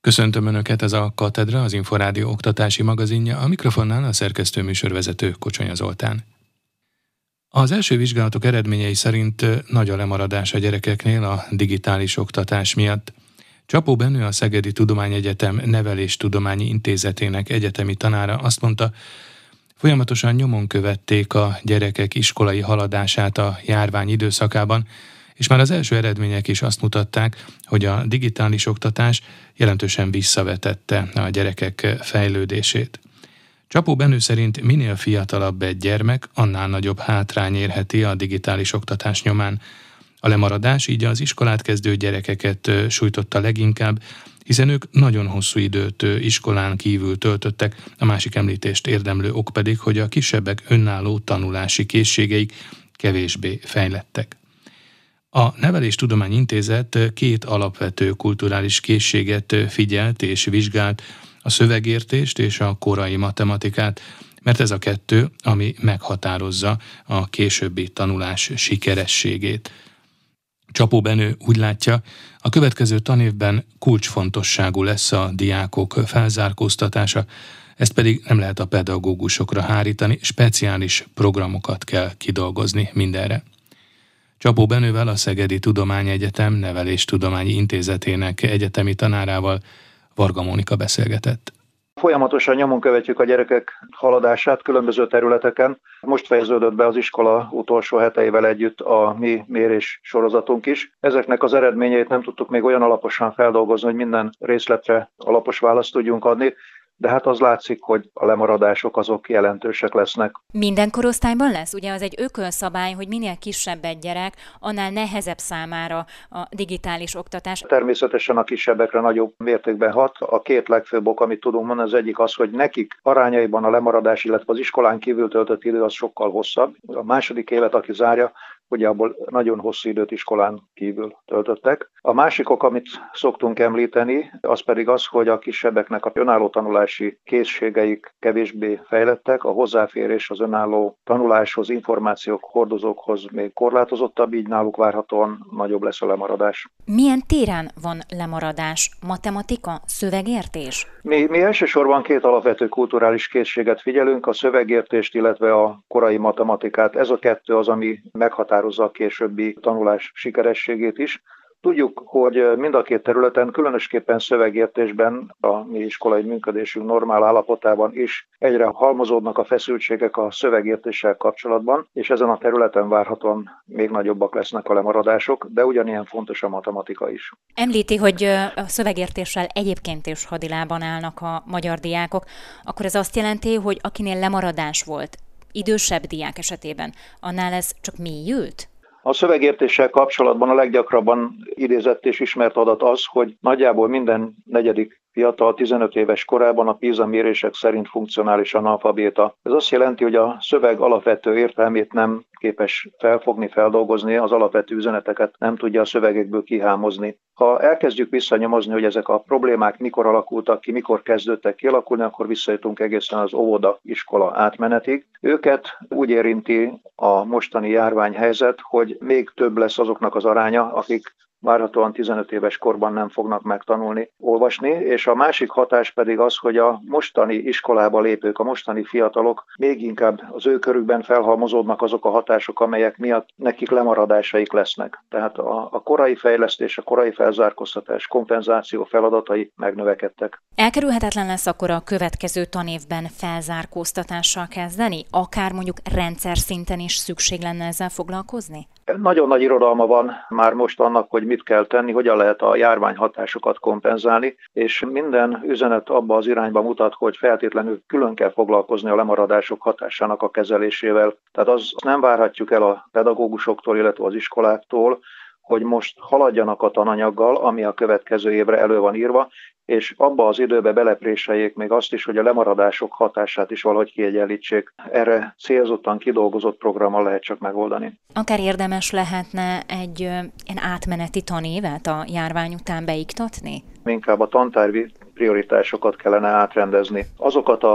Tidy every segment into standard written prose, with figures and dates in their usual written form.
Köszöntöm Önöket, ez a Katedra, az Inforádió oktatási magazinja, a mikrofonnál a szerkesztő műsorvezető Kocsonya Zoltán. Az első vizsgálatok eredményei szerint nagy a lemaradás a gyerekeknél a digitális oktatás miatt. Csapó Benő, a Szegedi Tudományegyetem Neveléstudományi Intézetének egyetemi tanára azt mondta, folyamatosan nyomon követték a gyerekek iskolai haladását a járvány időszakában, és már az első eredmények is azt mutatták, hogy a digitális oktatás jelentősen visszavetette a gyerekek fejlődését. Csapó Benő szerint minél fiatalabb egy gyermek, annál nagyobb hátrány érheti a digitális oktatás nyomán. A lemaradás így az iskolát kezdő gyerekeket sújtotta leginkább, hiszen ők nagyon hosszú időt iskolán kívül töltöttek, a másik említést érdemlő ok pedig, hogy a kisebbek önálló tanulási készségeik kevésbé fejlettek. A Neveléstudományi Intézet két alapvető kulturális készséget figyelt és vizsgált, a szövegértést és a korai matematikát, mert ez a kettő, ami meghatározza a későbbi tanulás sikerességét. Csapó Benő úgy látja, a következő tanévben kulcsfontosságú lesz a diákok felzárkóztatása, ezt pedig nem lehet a pedagógusokra hárítani, speciális programokat kell kidolgozni mindenre. Csapó Benővel, a Szegedi Tudományegyetem Neveléstudományi Intézetének egyetemi tanárával Varga Mónika beszélgetett. Folyamatosan nyomon követjük a gyerekek haladását különböző területeken. Most fejeződött be az iskola utolsó heteivel együtt a mi mérés sorozatunk is. Ezeknek az eredményeit nem tudtuk még olyan alaposan feldolgozni, hogy minden részletre alapos választ tudjunk adni, de hát az látszik, hogy a lemaradások azok jelentősek lesznek. Minden korosztályban lesz? Ugye az egy ökölszabály, hogy minél kisebb egy gyerek, annál nehezebb számára a digitális oktatás. Természetesen a kisebbekre nagyobb mértékben hat. A két legfőbb ok, amit tudunk mondani, az egyik az, hogy nekik arányaiban a lemaradás, illetve az iskolán kívül töltött idő az sokkal hosszabb. A második évet, aki zárja, ugye abból nagyon hosszú időt iskolán kívül töltöttek. A másik ok, amit szoktunk említeni, az pedig az, hogy a kisebbeknek a önálló tanulási készségeik kevésbé fejlettek, a hozzáférés az önálló tanuláshoz, információk, hordozókhoz még korlátozottabb, így náluk várhatóan nagyobb lesz a lemaradás. Milyen téren van lemaradás? Matematika, szövegértés? Mi elsősorban két alapvető kulturális készséget figyelünk, a szövegértést, illetve a korai matematikát. Ez a kettő az, ami meghatározza a későbbi tanulás sikerességét is. Tudjuk, hogy mind a két területen, különösképpen szövegértésben, a mi iskolai működésünk normál állapotában is egyre halmozódnak a feszültségek a szövegértéssel kapcsolatban, és ezen a területen várhatóan még nagyobbak lesznek a lemaradások, de ugyanilyen fontos a matematika is. Említi, hogy a szövegértéssel egyébként is hadilában állnak a magyar diákok, akkor ez azt jelenti, hogy akinél lemaradás volt, idősebb diák esetében, annál ez csak mélyült? A szövegértéssel kapcsolatban a leggyakrabban idézett és ismert adat az, hogy nagyjából minden negyedik fiatal 15 éves korában a PISA mérések szerint funkcionális analfabéta. Ez azt jelenti, hogy a szöveg alapvető értelmét nem képes felfogni, feldolgozni, az alapvető üzeneteket nem tudja a szövegekből kihámozni. Ha elkezdjük visszanyomozni, hogy ezek a problémák mikor alakultak ki, mikor kezdődtek kialakulni, akkor visszajutunk egészen az óvoda iskola átmenetig. Őket úgy érinti a mostani járványhelyzet, hogy még több lesz azoknak az aránya, akik várhatóan 15 éves korban nem fognak megtanulni olvasni, és a másik hatás pedig az, hogy a mostani iskolába lépők, a mostani fiatalok még inkább az ő körükben felhalmozódnak azok a hatások, amelyek miatt nekik lemaradásaik lesznek. Tehát a korai fejlesztés, a korai felzárkóztatás, kompenzáció feladatai megnövekedtek. Elkerülhetetlen lesz akkor a következő tanévben felzárkóztatással kezdeni? Akár mondjuk rendszer szinten is szükség lenne ezzel foglalkozni? Nagyon nagy irodalma van már most annak, hogy mit kell tenni, hogyan lehet a járvány hatásokat kompenzálni, és minden üzenet abba az irányba mutat, hogy feltétlenül külön kell foglalkozni a lemaradások hatásának a kezelésével. Tehát azt nem várhatjuk el a pedagógusoktól, illetve az iskoláktól, hogy most haladjanak a tananyaggal, ami a következő évre elő van írva, és abba az időbe belepréseljék még azt is, hogy a lemaradások hatását is valahogy kiegyenlítsék. Erre célzottan kidolgozott programmal lehet csak megoldani. Akár érdemes lehetne egy ilyen átmeneti tanévet a járvány után beiktatni? Inkább a tantárgyi prioritásokat kellene átrendezni. Azokat a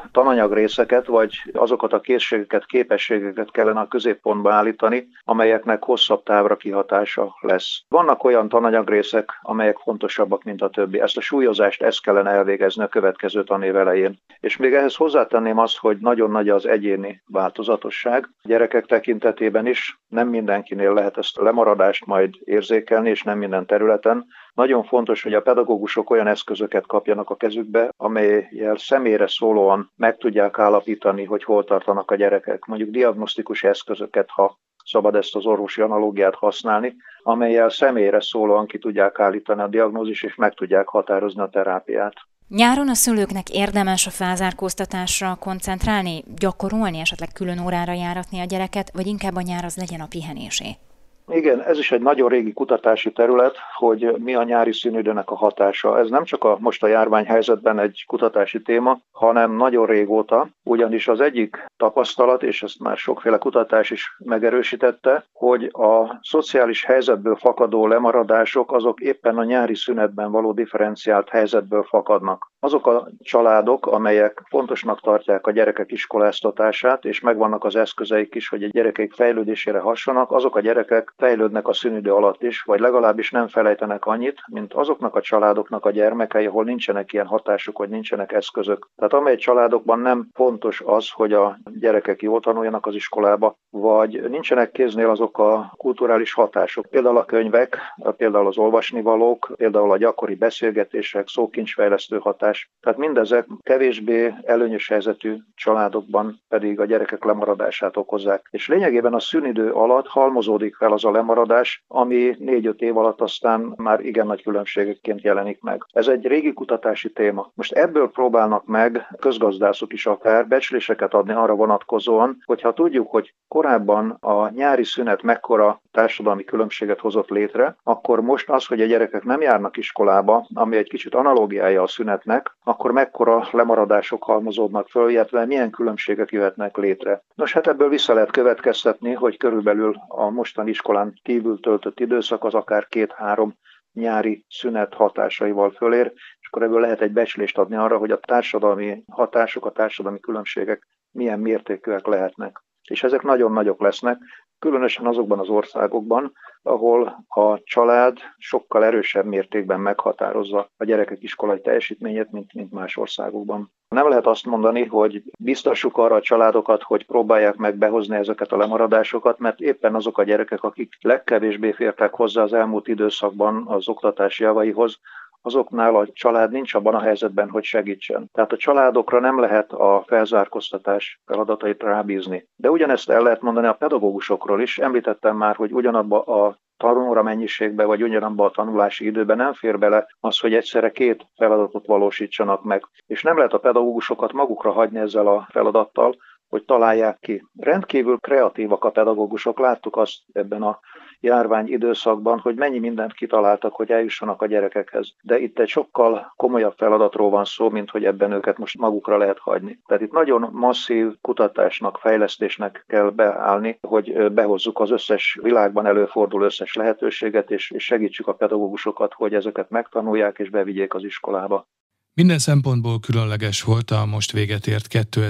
tananyagrészeket, vagy azokat a készségeket, képességeket kellene a középpontba állítani, amelyeknek hosszabb távra kihatása lesz. Vannak olyan tananyagrészek, amelyek fontosabbak, mint a többi. Ezt a súlyozást ezt kellene elvégezni a következő tanév elején. És még ehhez hozzátenném azt, hogy nagyon nagy az egyéni változatosság. A gyerekek tekintetében is nem mindenkinél lehet ezt a lemaradást majd érzékelni, és nem minden területen. Nagyon fontos, hogy a pedagógusok olyan eszközöket kapjanak a kezükbe, amellyel személyre szólóan meg tudják állapítani, hogy hol tartanak a gyerekek. Mondjuk diagnosztikus eszközöket, ha szabad ezt az orvosi analógiát használni, amellyel személyre szólóan ki tudják állítani a diagnózist, és meg tudják határozni a terápiát. Nyáron a szülőknek érdemes a felzárkóztatásra koncentrálni, gyakorolni, esetleg külön órára járatni a gyereket, vagy inkább a nyár az legyen a pihenésé? Igen, ez is egy nagyon régi kutatási terület, hogy mi a nyári szünidőnek a hatása. Ez nem csak most a járványhelyzetben egy kutatási téma, hanem nagyon régóta, ugyanis az egyik tapasztalat, és ezt már sokféle kutatás is megerősítette, hogy a szociális helyzetből fakadó lemaradások azok éppen a nyári szünetben való differenciált helyzetből fakadnak. Azok a családok, amelyek fontosnak tartják a gyerekek iskoláztatását, és megvannak az eszközeik is, hogy a gyerekek fejlődésére hassanak, azok a gyerekek fejlődnek a szünidő alatt is, vagy legalábbis nem felejtenek annyit, mint azoknak a családoknak a gyermekei, ahol nincsenek ilyen hatások, vagy nincsenek eszközök. Tehát amely családokban nem fontos az, hogy a gyerekek jól tanuljanak az iskolába, vagy nincsenek kéznél azok a kulturális hatások. Például a könyvek, például az olvasnivalók, például a gyakori beszélgetések, szókincsfejlesztő hatás. Tehát mindezek kevésbé előnyös helyzetű családokban pedig a gyerekek lemaradását okozzák. És lényegében a szünidő alatt halmozódik fel az a lemaradás, ami 4-5 év alatt aztán már igen nagy különbségekként jelenik meg. Ez egy régi kutatási téma. Most ebből próbálnak meg közgazdászok is akár becsléseket adni arra vonatkozóan, hogyha tudjuk, hogy korábban a nyári szünet mekkora társadalmi különbséget hozott létre, akkor most az, hogy a gyerekek nem járnak iskolába, ami egy kicsit analógiája a szünetnek, akkor mekkora lemaradások halmozódnak föl, illetve milyen különbségek jöhetnek létre. Nos, hát ebből vissza lehet következtetni, hogy körülbelül a mostani iskolán kívül töltött időszak az akár 2-3 nyári szünet hatásaival fölér, és akkor ebből lehet egy becslést adni arra, hogy a társadalmi hatások, a társadalmi különbségek milyen mértékűek lehetnek. És ezek nagyon nagyok lesznek, különösen azokban az országokban, ahol a család sokkal erősebb mértékben meghatározza a gyerekek iskolai teljesítményét, mint más országokban. Nem lehet azt mondani, hogy biztassuk arra a családokat, hogy próbálják meg behozni ezeket a lemaradásokat, mert éppen azok a gyerekek, akik legkevésbé fértek hozzá az elmúlt időszakban az oktatási javaihoz, azoknál a család nincs abban a helyzetben, hogy segítsen. Tehát a családokra nem lehet a felzárkóztatás feladatait rábízni. De ugyanezt el lehet mondani a pedagógusokról is. Említettem már, hogy ugyanabba a tanóra mennyiségbe, vagy ugyanabba a tanulási időben nem fér bele az, hogy egyszerre 2 feladatot valósítsanak meg. És nem lehet a pedagógusokat magukra hagyni ezzel a feladattal, hogy találják ki. Rendkívül kreatívak a pedagógusok, láttuk azt ebben a járvány időszakban, hogy mennyi mindent kitaláltak, hogy eljussanak a gyerekekhez. De itt egy sokkal komolyabb feladatról van szó, mint hogy ebben őket most magukra lehet hagyni. Tehát itt nagyon masszív kutatásnak, fejlesztésnek kell beállni, hogy behozzuk az összes világban előforduló összes lehetőséget, és segítsük a pedagógusokat, hogy ezeket megtanulják és bevigyék az iskolába. Minden szempontból különleges volt a most véget ért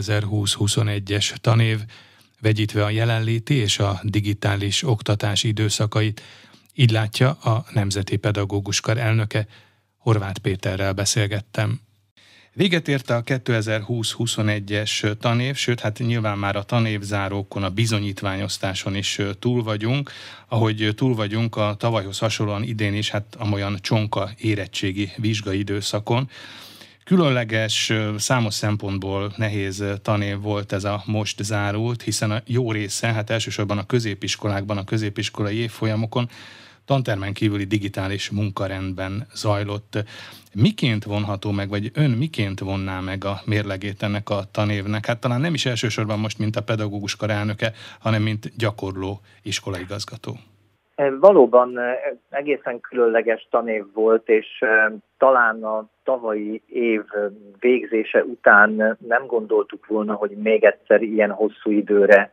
2020-21-es tanév, vegyítve a jelenléti és a digitális oktatás időszakait. Így látja a Nemzeti Pedagóguskar elnöke, Horváth Péterrel beszélgettem. Véget ért a 2020-21-es tanév, sőt, hát nyilván már a tanévzárókon, a bizonyítványosztáson is túl vagyunk. Ahogy túl vagyunk a tavalyhoz hasonlóan idén is, hát amolyan csonka érettségi vizsgai időszakon. Különleges, számos szempontból nehéz tanév volt ez a most zárult, hiszen a jó része, hát elsősorban a középiskolákban, a középiskolai évfolyamokon tantermen kívüli digitális munkarendben zajlott. Miként vonható meg, vagy ön miként vonná meg a mérlegét ennek a tanévnek? Hát talán nem is elsősorban most, mint a pedagóguskar elnöke, hanem mint gyakorló iskolaigazgató. Valóban egészen különleges tanév volt, és talán a tavalyi év végzése után nem gondoltuk volna, hogy még egyszer ilyen hosszú időre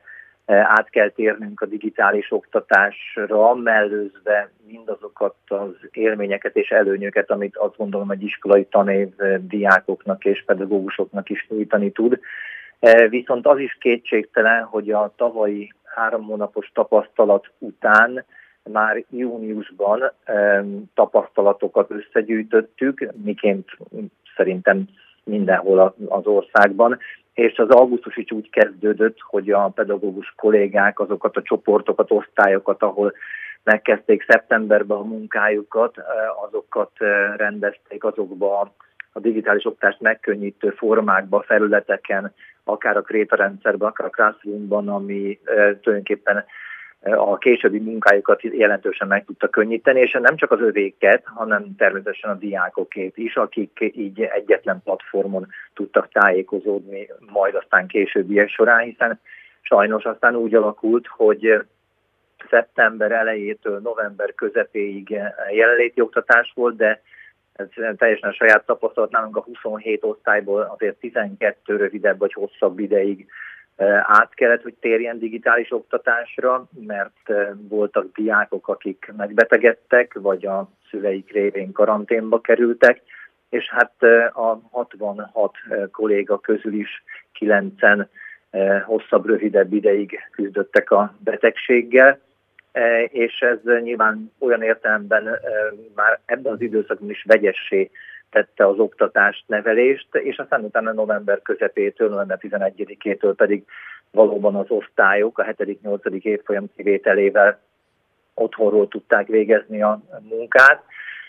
át kell térnünk a digitális oktatásra, mellőzve mindazokat az élményeket és előnyöket, amit azt gondolom, hogy iskolai tanév diákoknak és pedagógusoknak is nyújtani tud. Viszont az is kétségtelen, hogy a tavalyi 3 hónapos tapasztalat után már júniusban tapasztalatokat összegyűjtöttük, miként szerintem mindenhol az országban, és az augusztus is úgy kezdődött, hogy a pedagógus kollégák azokat a csoportokat, osztályokat, ahol megkezdték szeptemberben a munkájukat, azokat rendezték azokba a digitális oktatást megkönnyítő formákba, felületeken, akár a Kréta rendszerben, akár a Classroomban, ami tulajdonképpen a későbbi munkájukat jelentősen meg tudta könnyíteni, és nem csak az övéket, hanem természetesen a diákokét is, akik így egyetlen platformon tudtak tájékozódni majd aztán későbbiek során, hiszen sajnos aztán úgy alakult, hogy szeptember elejétől november közepéig jelenléti oktatás volt, de ez teljesen saját tapasztalat, nálunk a 27 osztályból azért 12 rövidebb vagy hosszabb ideig át kellett, hogy térjen digitális oktatásra, mert voltak diákok, akik megbetegedtek, vagy a szüleik révén karanténba kerültek, és hát a 66 kolléga közül is 9-en hosszabb, rövidebb ideig küzdöttek a betegséggel, és ez nyilván olyan értelemben már ebben az időszakban is vegyessé tette az oktatást, nevelést, és aztán utána november közepétől, november 11-től pedig valóban az osztályok a 7.-8. évfolyam kivételével otthonról tudták végezni a munkát.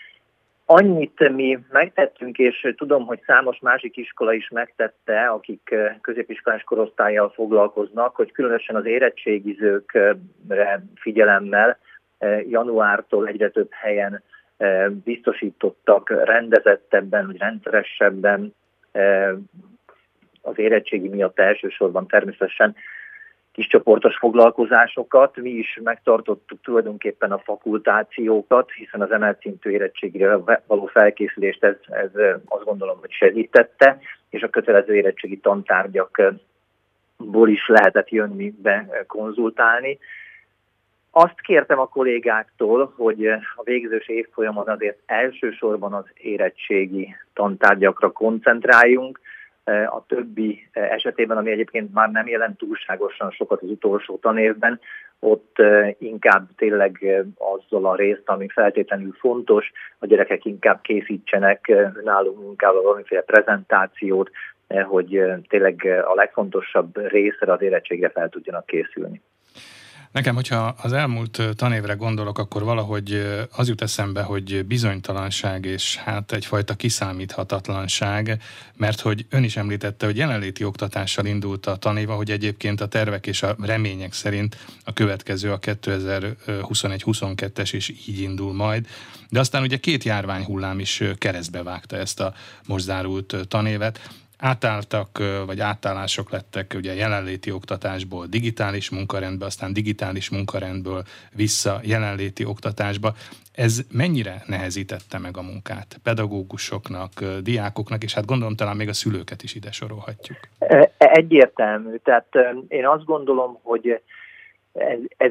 Annyit mi megtettünk, és tudom, hogy számos másik iskola is megtette, akik középiskolás korosztállyal foglalkoznak, hogy különösen az érettségizőkre figyelemmel januártól egyre több helyen biztosítottak rendezettebben, vagy rendszeresebben az érettségi miatt elsősorban természetesen kiscsoportos foglalkozásokat. Mi is megtartottuk tulajdonképpen a fakultációkat, hiszen az emelt szintű érettségire való felkészülést ez azt gondolom, hogy segítette, és a kötelező érettségi tantárgyakból is lehetett jönni be konzultálni. Azt kértem a kollégáktól, hogy a végzős évfolyamon azért elsősorban az érettségi tantárgyakra koncentráljunk. A többi esetében, ami egyébként már nem jelent túlságosan sokat az utolsó tanévben, ott inkább tényleg azzal a részt, ami feltétlenül fontos, a gyerekek inkább készítsenek nálunk munkával valamiféle prezentációt, hogy tényleg a legfontosabb részre az érettségre fel tudjanak készülni. Nekem, hogyha az elmúlt tanévre gondolok, akkor valahogy az jut eszembe, hogy bizonytalanság és hát egyfajta kiszámíthatatlanság, mert hogy ön is említette, hogy jelenléti oktatással indult a tanév, hogy egyébként a tervek és a remények szerint a következő, a 2021-22-es is így indul majd, de aztán ugye 2 járványhullám is keresztbe vágta ezt a most zárult tanévet. Átálltak, vagy átállások lettek ugye jelenléti oktatásból digitális munkarendbe, aztán digitális munkarendből vissza jelenléti oktatásba. Ez mennyire nehezítette meg a munkát pedagógusoknak, diákoknak, és hát gondolom talán még a szülőket is ide sorolhatjuk. Egyértelmű. Tehát én azt gondolom, hogy ez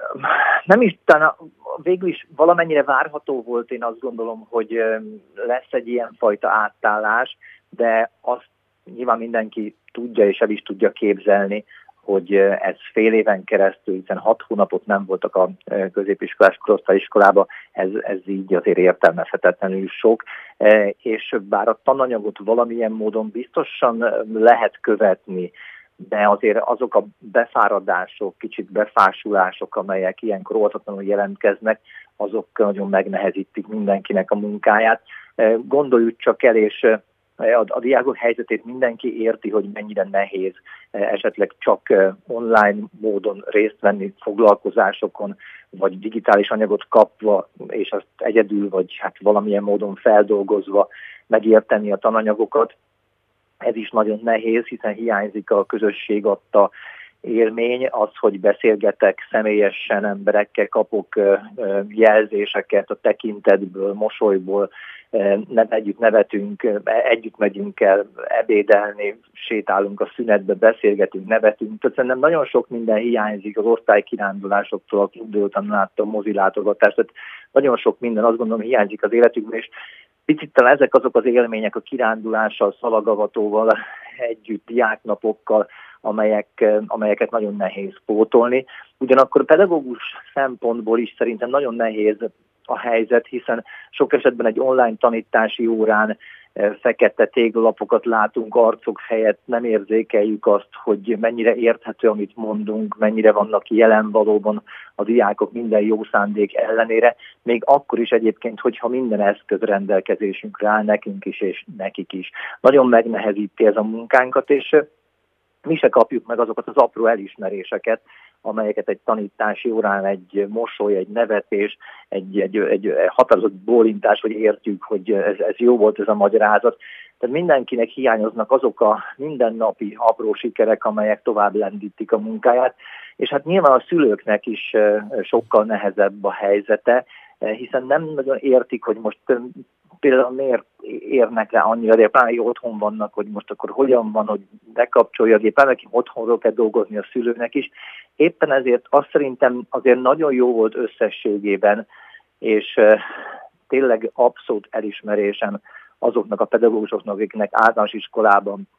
nem is, talán végül is valamennyire várható volt, én azt gondolom, hogy lesz egy ilyenfajta átállás, de azt nyilván mindenki tudja és el is tudja képzelni, hogy ez fél éven keresztül, hiszen 6 hónapot nem voltak a középiskolás korosztályiskolában, ez így azért értelmezhetetlenül sok, és bár a tananyagot valamilyen módon biztosan lehet követni, de azért azok a befáradások, kicsit befásulások, amelyek ilyenkor óvatatlanul jelentkeznek, azok nagyon megnehezítik mindenkinek a munkáját. Gondoljuk csak el, és a diákok helyzetét mindenki érti, hogy mennyire nehéz esetleg csak online módon részt venni foglalkozásokon, vagy digitális anyagot kapva, és azt egyedül, vagy hát valamilyen módon feldolgozva megérteni a tananyagokat. Ez is nagyon nehéz, hiszen hiányzik a közösség adta élmény, az, hogy beszélgetek személyesen emberekkel, kapok jelzéseket a tekintetből, mosolyból, együtt nevetünk, együtt megyünk el ebédelni, sétálunk a szünetbe, beszélgetünk, nevetünk. Tehát szerintem nagyon sok minden hiányzik az osztálykirándulásoktól, a klub délután át a mozilátogatást, tehát nagyon sok minden, azt gondolom, hiányzik az életünkben, és picit talán ezek azok az élmények a kirándulással, szalagavatóval, együtt, diáknapokkal, amelyeket nagyon nehéz pótolni. Ugyanakkor pedagógus szempontból is szerintem nagyon nehéz a helyzet, hiszen sok esetben egy online tanítási órán fekete téglapokat látunk arcok helyett, nem érzékeljük azt, hogy mennyire érthető, amit mondunk, mennyire vannak jelen valóban a diákok minden jó szándék ellenére, még akkor is egyébként, hogyha minden eszköz rendelkezésünkre áll, nekünk is és nekik is. Nagyon megnehezíti ez a munkánkat, és mi se kapjuk meg azokat az apró elismeréseket, amelyeket egy tanítási órán, egy mosoly, egy nevetés, egy határozott bólintás, hogy értjük, hogy ez jó volt ez a magyarázat. Tehát mindenkinek hiányoznak azok a mindennapi apró sikerek, amelyek tovább lendítik a munkáját, és hát nyilván a szülőknek is sokkal nehezebb a helyzete, hiszen nem nagyon értik, hogy most például miért érnek rá annyira, de pláne otthon vannak, hogy most akkor hogyan van, hogy bekapcsolja a gépet, neki otthonról kell dolgozni a szülőnek is. Éppen ezért azt szerintem azért nagyon jó volt összességében, és tényleg abszolút elismerésem azoknak a pedagógusoknak, akiknek általános iskolában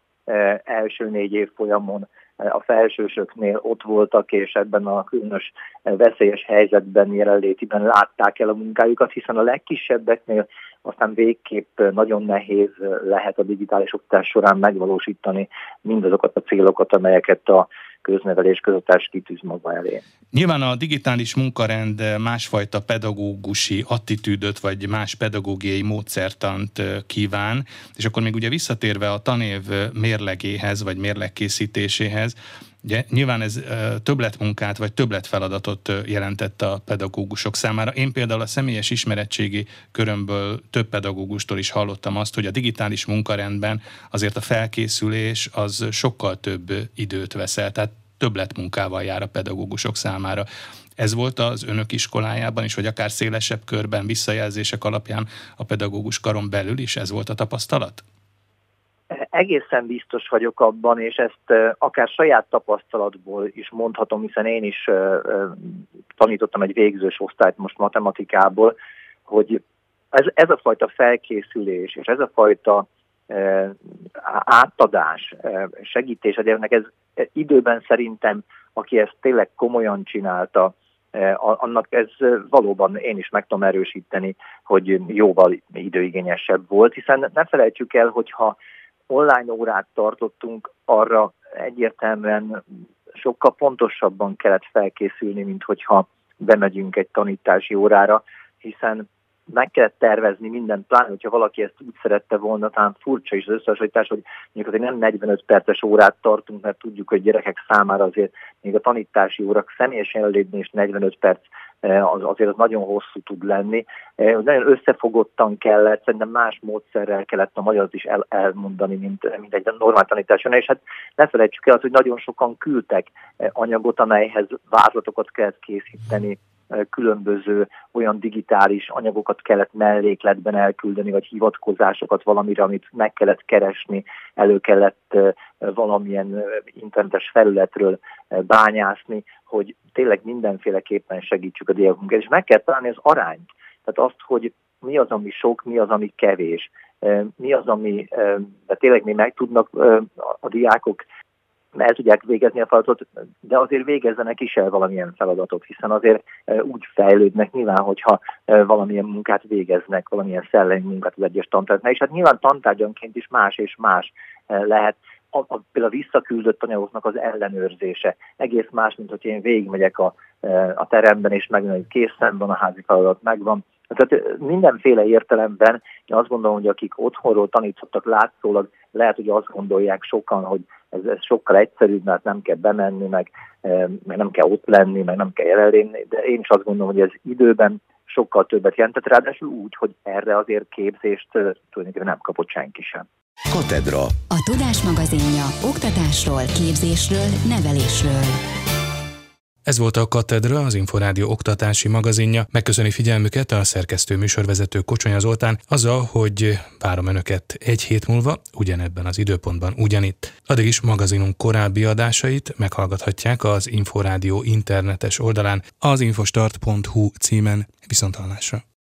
első 4 évfolyamon a felsősöknél ott voltak, és ebben a különös veszélyes helyzetben, jelenlétében látták el a munkájukat, hiszen a legkisebbeknél aztán végképp nagyon nehéz lehet a digitális oktatás során megvalósítani mindazokat a célokat, amelyeket a köznevelés, közoktatás kitűz maga elé. Nyilván a digitális munkarend másfajta pedagógusi attitűdöt, vagy más pedagógiai módszertant kíván, és akkor még ugye visszatérve a tanév mérlegéhez, vagy mérlegkészítéséhez, ugye nyilván ez többletmunkát, vagy többletfeladatot jelentett a pedagógusok számára. Én például a személyes ismeretségi körömből több pedagógustól is hallottam azt, hogy a digitális munkarendben azért a felkészülés az sokkal több időt vesz el, tehát többletmunkával jár a pedagógusok számára. Ez volt az önök iskolájában is, vagy akár szélesebb körben, visszajelzések alapján a pedagógus karon belül is ez volt a tapasztalat? Egészen biztos vagyok abban, és ezt akár saját tapasztalatból is mondhatom, hiszen én is tanítottam egy végzős osztályt most matematikából, hogy ez a fajta felkészülés, és ez a fajta átadás, segítés a gyereknek, ez időben szerintem, aki ezt tényleg komolyan csinálta, annak ez valóban én is meg tudom erősíteni, hogy jóval időigényesebb volt, hiszen ne felejtsük el, hogyha online órát tartottunk, arra egyértelműen sokkal pontosabban kellett felkészülni, mint hogyha bemegyünk egy tanítási órára, hiszen meg kellett tervezni mindent, pláne, hogyha valaki ezt úgy szerette volna, talán furcsa is az összehasonlítás, hogy mondjuk azért nem 45 perces órát tartunk, mert tudjuk, hogy gyerekek számára azért még a tanítási órak személyesen jelenlétben is 45 perc azért az nagyon hosszú tud lenni. Nagyon összefogottan kellett, szerintem más módszerrel kellett a magyart is elmondani, mint egy normál tanításon, és hát ne felejtsük el, hogy nagyon sokan küldtek anyagot, amelyhez vázlatokat kellett készíteni, különböző olyan digitális anyagokat kellett mellékletben elküldeni, vagy hivatkozásokat valamire, amit meg kellett keresni, elő kellett valamilyen internetes felületről bányászni, hogy tényleg mindenféleképpen segítsük a diákokat. És meg kell találni az arányt. Tehát azt, hogy mi az, ami sok, mi az, ami kevés. Mi az, ami tényleg még meg tudnak a diákok, el tudják végezni a feladatot, de azért végezzenek is el valamilyen feladatot, hiszen azért úgy fejlődnek nyilván, hogyha valamilyen munkát végeznek, valamilyen szellemi munkát az egyes tantárgyaknál, és hát nyilván tantárgyanként is más és más lehet. Például a visszaküldött anyagoknak az ellenőrzése egész más, mint hogy én végigmegyek a teremben, és megmondom, hogy készen van, a házi feladat megvan. Tehát mindenféle értelemben én azt gondolom, hogy akik otthonról tanítottak látszólag, lehet, hogy azt gondolják sokan, hogy ez sokkal egyszerűbb, mert nem kell bemenni, meg nem kell ott lenni, meg nem kell jelenléni, de én is azt gondolom, hogy ez időben sokkal többet jelentett, ráadásul úgy, hogy erre azért képzést tulajdonképpen nem kapott senki sem. Katedra. A Tudás magazinja oktatásról, képzésről, nevelésről. Ez volt a Katedra, az Inforádió oktatási magazinja. Megköszöni figyelmüket a szerkesztő műsorvezető Kocsonya Zoltán azzal, hogy várom Önöket egy hét múlva, ugyanebben az időpontban ugyanitt. Addig is magazinunk korábbi adásait meghallgathatják az Inforádió internetes oldalán, az infostart.hu címen. Viszonthallásra.